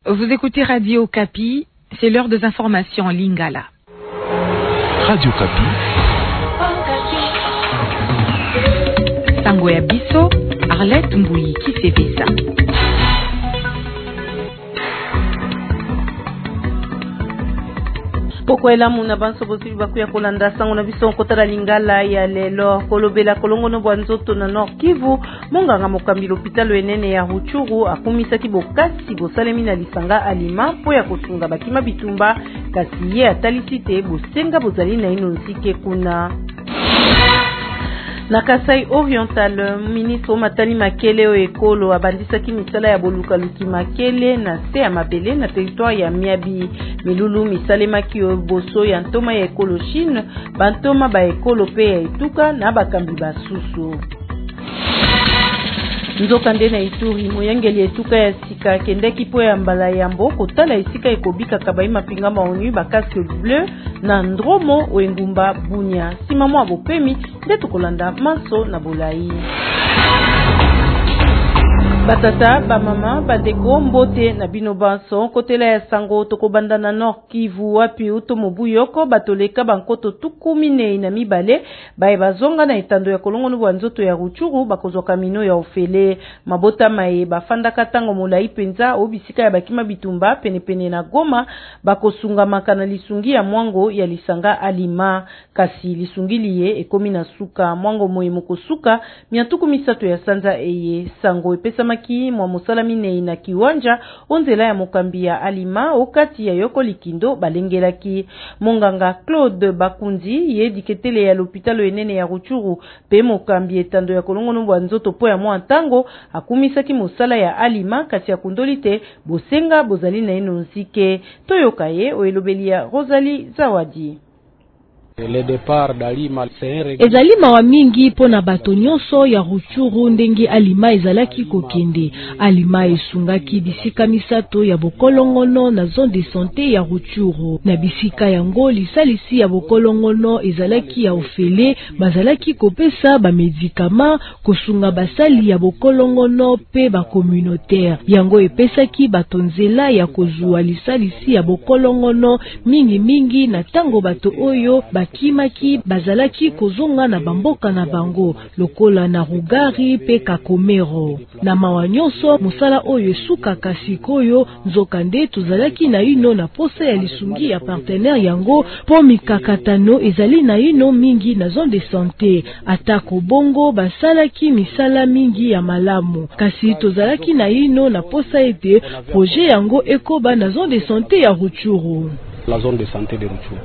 Vous écoutez Radio Kapi, c'est l'heure des informations en Lingala. Radio Kapi. Sango ya biso, Arlette Mbouyi Kisevisa. Poko elamu na banso bosibi bakuya kolanda sango na biso kotala Lingala ya lelo kolobela kolongono bwa nzoto na Nord Kivu monganga mokambi l'hôpital enene ya Rutshuru akumisaki bokasi bosalemi na lisanga alima po ya kosunga bakima bitumba kasi ye atalisite bosenga bozali na ino nzike kuna. Na Kasai Oriental, ministre Matali Makele o ekolo abandisaki misala ya bolukaluki makele na se ya mabele na territoire ya Miabi. Milulu misalemaki o boso ya ntoma ya ekolo Chine, bantoma ba ekolo pe ya etuka na bakambi basusu. Nzokande na Ituri moyangeli etuka ya sika kendeki po ya mbala ya mboko tala esika ekobika kabai mapinga maonu ba casque bleu na ndromo o engumba bunya simamo abopemi ndeto kolanda maso na bolai. Batata, bamama, badeko, mbote na bino banso, kotela ya sango toko banda na Nord Kivu wapi uto mobuyoko, batoleka bankoto tukumine na mibale, bae bazonga na etando ya kolongo nubu nzoto ya Rutshuru, bakozwa kamino ya ofele, mabota mae, bafanda katango molai penza, obisika ya bakima bitumba, pene na Goma, bakosunga makana lisungi ya mwango ya lisanga alima, kasi lisungi liye, ekomi na suka, mwango moe moko suka, miantuku misato ya sanza eye, sango epesa mwa musalami nei na kiwanja onzela ya mokambi ya alima okati ya yoko likindo balengelaki. Monganga Claude Bakunzi ye diketele ya l'hôpital enene ya Rutshuru pe mokambi etando ya kolongono bwa nzoto po ya mwa ntango akumisaki musala ya alima kati ya kundolite bosenga bozali na ino nsike toyoka ye oelobeli ya Rosalie Zawadi. Le départ d'Alima ezali mawa mingi pona bato nyonso ya Rutshuru ndenge alima ezalaki kokende. Alima esungaki bisika misato ya bokolongono na zone de santé ya Rutshuru. Na bisika yango lisalisi ya bokolongono ezalaki ya ofele, bazalaki kopesa ba medikama, kosunga basali ya bokolongono pe ba communautaire. Yango epesaki bato nzela ya kozwa lisalisi ya bokolongono mingi na tango bato oyo kimaki bazalaki kozonga na bamboka na bango lokola na Rugari pe Kakomero. Na mawa nyonso musala oyo esukaka sikoyo nzokande tozalaki na ino na posa ya lisungi ya partenaire yango po mikakatano ezali na ino mingi na zone de santé. Atako bongo basalaki misala mingi ya malamu kasi tozalaki na ino na posa ete projet yango ekoba na zone de santé ya Rutshuru. La zone de santé de Rutshuru.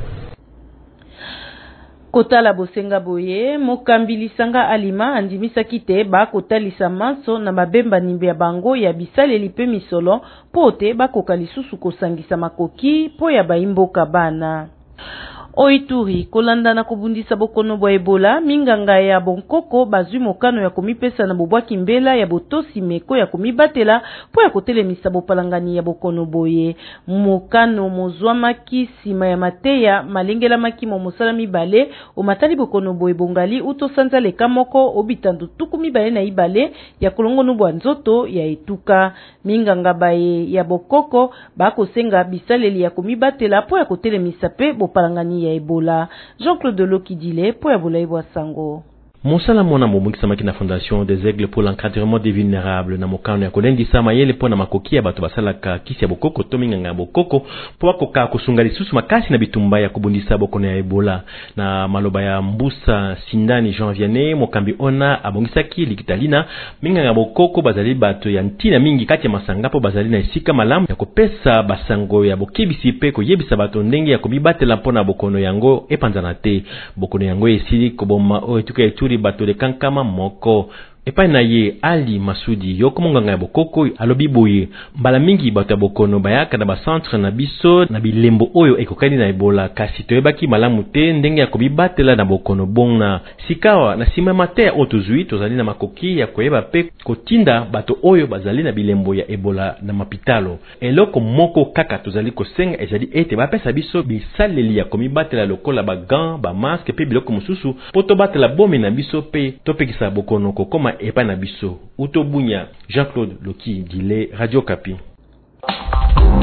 Kotala bosenga boye, mokambi lisanga alima andimisaki te ba kotalisa manso na mabemba nimbe ya bango ya bisaleli pe misolo pote bakoka lisusu kosangisa makoki po ya baimboka bana. Oituri, kolanda na kubundisa bokono bwa Ebola, minganga ya bonkoko bazwi mokano ya komipesa na bobwaki mbela ya botosi meko ya komibatela po ya kotelemisa bopalangani ya bokono boye. Mokano mozwamaki sima ya mateya malengela maki mosala mibale omatali bokono boye bongali utosanza leka moko obitandu tuku mibale na ibale ya kolongono bwa nzoto ya etuka. Minganga baye ya bokoko bakosenga bisaleli ya komibatela po ya kotelemisa pe bopalangani ya Ebola. Jean-Claude Lokidile po ya Bolayi bwa Sango. Mosala mona momukisa makina fondation des aigles pour l'encadrement des vulnérables na mokano ya kolendisa mayele pona makoki ya bato basalaka kisi ya bokoko to minganga ya bokoko po akoka kosunga lisusu makasi na bitumba ya kubundisa bokono ya Ebola. Na maloba ya Mbusa Sindani Jean Vianney mokambi ona abongisaki likitalina minganga ya bokoko bazali bato ya ntina mingi kati ya masanga po bazali na esika malamu ya kopesa basango ya bokebisi pe koyebisa bato ndenge ya komibatela pona bokono yango epanzana te. Bokono yango esili koboma o etuka eturi bato de kankama moko. Epai na ye Ali Masudi yoko monganga ya bokoko alobi boye mbala mingi bato ya bokono bayaka na bacentre na biso na bilembo oyo ekokani na Ebola kasi toyebaki malamu te ndenge ya kobibatela na bokono bona sikawa na sima mate ya otozui tozali na makoki ya koyeba pe kotinda bato oyo bazali na bilembo ya Ebola na mapitalo. Eloko moko kaka tozali kosenga ezali ete bapesa biso bisaleli ya komibatela lokola ba gants ba masque pe biloko mosusu po tobatela bomi na biso pe topekisa bokono kokoma epana biso. Utobunya Jean-Claude Loki Dile Radio Kapi.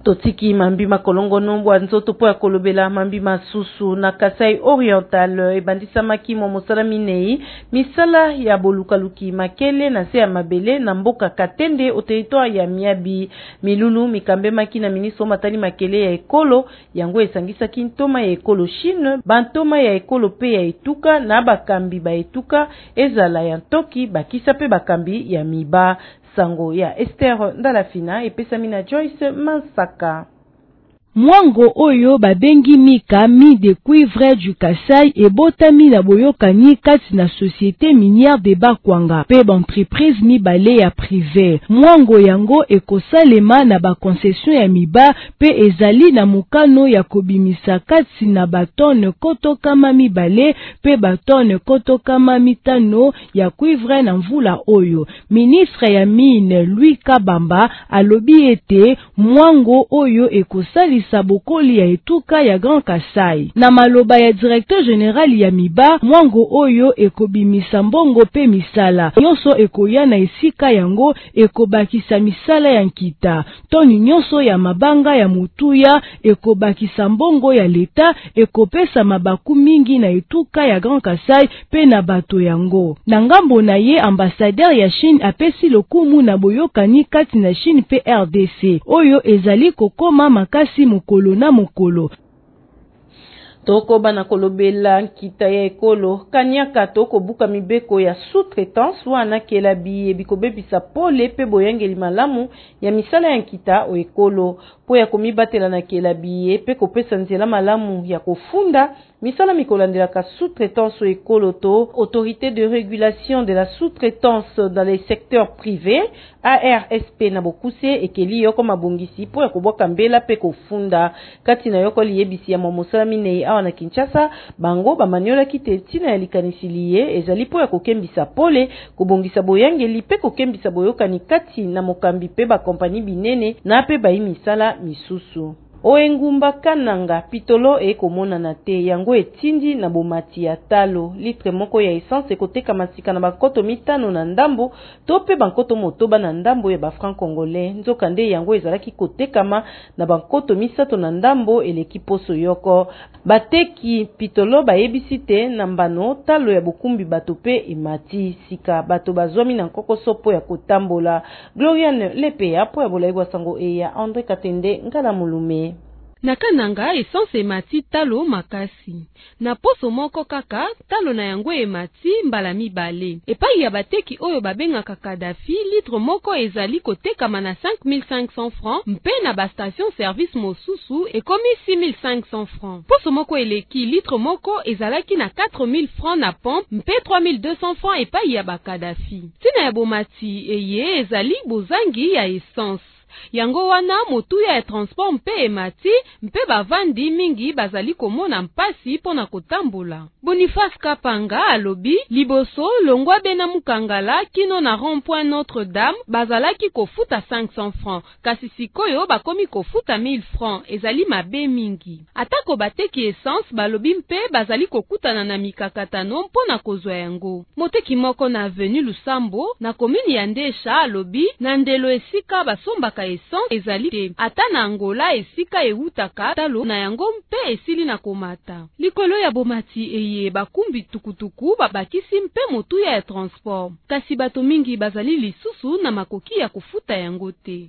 Totiki mambima kolongono bwa nzoto po ya kolobela mambima susu na Kasai Oriental ebandisama mo mosala minei misala ya bolukaluki makele na se ya mabele na mboka Katende au territoire ya Miabi. Milulu mikambemaki na ministre matali makele ya ekolo yango esangisaki ntoma ya ekolo Chine bantoma ya ekolo pe ya etuka na bakambi ba etuka ezala ya ntoki bakisa pe bakambi ya miba. Sango ya Esther Ndalafina epesami na Joyce Mansaka. Mwango oyo babengi mika mi de cuivre du Kasai ebotami na boyokani kati na société minière de Bakwanga pe entreprise mibale ya privé. Mwango yango ekosalema na ba concession ya miba pe ezali na mukano ya kobimisa kati na batone kotokama mibale pe batone kotokama mitano ya cuivre na mvula oyo. Ministre ya mine Louis Kabamba alobi ete mwango oyo ekosali sabokoli ya etuka ya Grand Kasai. Na maloba ya directeur général ya miba, mwango oyo ekobimisa mbongo pe misala. Nyonso ekoya na esika yango ekobakisa misala ya nkita. Toni nyonso ya mabanga ya mutuya ekobakisa mbongo ya leta ekopesa mabaku mingi na etuka ya Grand Kasai pe na bato yango. Na ngambo na ye ambassadeur ya Chine apesi lokumu na boyokani kati na Chine pe RDC. Oyo ezali kokoma makasi mokolo na mokolo. Toko bana kolobela nkita ya ekolo kanyaka toko buka mibeko ya sous-traitance wana kelabi ebikobebisa pole pe boyangeli malamu ya misala ya nkita o ekolo po ya komibatela na kelabi pe kopesa nzela malamu ya kofunda misala mikolandela ka sous-traitance o ekolo to autorité de régulation de la sous-traitance dans les secteurs privés ARSP na bokuse ekeli yoko mabongisi po ya kobwaka mbela pe kofunda kati na yoko liyebisi ya momosala minei na Kinshasa bango bamaniola kite tina ya likanisi liye ezali po ya kokembisa pole kubongisa boyangeli pe kokembisa boyokani kati na mokambi pe ba kompani binene na pe bayi misala misusu. Oengumba kananga pitolo komona na te yango etindi na bomati ya talo litre moko ya essence ekoteka masika na bakoto mitano na ndambo to pe bankoto motoba na ndambo ya bafranc congolais nzoka nde yango ezalaki kotekama na bankoto misato na ndambo eleki poso yoko bateki pitolo bayebisi te na mbano talo ya bokumbi bato pe emati sika bato bazwami na nkokoso po ya kotambola. Gloriane Lepea po ya bolaigwa sango eya André Katende ngala mulume. Na kananga essence emati talo makasi. Na poso moko kaka talo na yango emati mbala mibale. Epai ya bateki oyo babengaka Kadafi litre moko ezali kotekama na 5500 francs mpe na ba station service mosusu ekomi 6500 francs. Poso moko eleki litre moko ezalaki na 4000 francs na pompe mpe 3200 francs epai ya ba Kadafi. Tina ya bomati eye ezali bozangi ya essence. Yango wana motuya ya transport mpe emati mpe bavandi mingi bazali komona mpasi pona kotambola. Boniface Kapanga alobi liboso longwa bena mukangala kino na rond-point Notre-Dame bazalaki kofuta 500 francs kasi sikoyo bakomi kofuta 1000 francs ezali mabe mingi. Atako bateki essence balobi mpe bazali kokutana na mikakatano mpona kozwa yango. Moteki moko na avenue Lusambo na komini ya Ndesha alobi na ndelo esika basombaka essence ezali te ata na Angola esika eutaka talo na yango mpe esili na komata. Likolo ya bomati eye bakumbi tukutuku babakisi mpe motuya ya transport kasi bato mingi bazali lisusu na makoki ya kufuta yango te.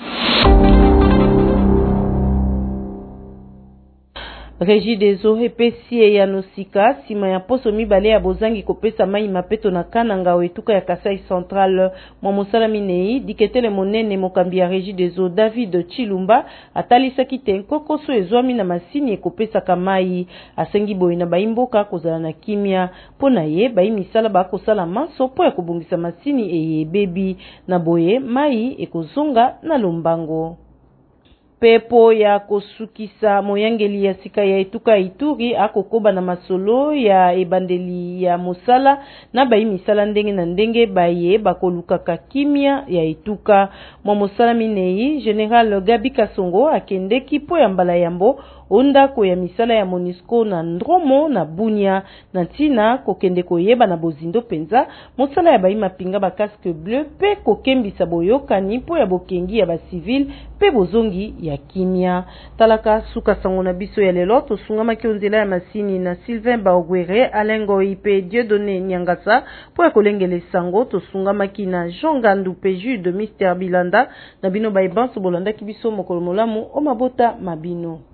Régie des eaux epesi ya nosika sima ya poso mibale ya bozangi kopesa mai mapeto na kananga wetuka ya Kasai Central mwa mosala minei diketele monene mokambi ya Régie des eaux David Chilumba atalisaki te nkokoso ezwami na masini ekopesa kamai asengi boye na baimboka kozala na kimia pona ye bayi misala bakosala maso po ya kobungisa masini eye bebi na boye mai ekozonga na lombango. Pepo ya kosukisa moyangeli ya sika ya etuka Ituri akokoba na masolo ya ebandeli ya mosala na bayi misala ndenge na ndenge baye bakolukaka kimia ya etuka mwa mosala minei General Gabi Kasongo akendeki po ya mbala yambo ondako ya misala ya MONUSCO na Ndromo na Bunia na ntina kokende koyeba na bozindo penza mosala ya bayi mapinga ba casque bleu pe kokembisa boyokani po ya bokengi ya ba civil pe bozongi ya kimia. Talaka suka sango na biso ya lelo tosungamaki onzela ya masini na Sylvain Baogwere Alengo Ipe Dieudonné Nyangasa po ya kolengele sango tosungamaki na Jean Gandu Peju de Mr Bilanda na bino baibanso bolanda kibiso mokolo molamu o mabota mabino.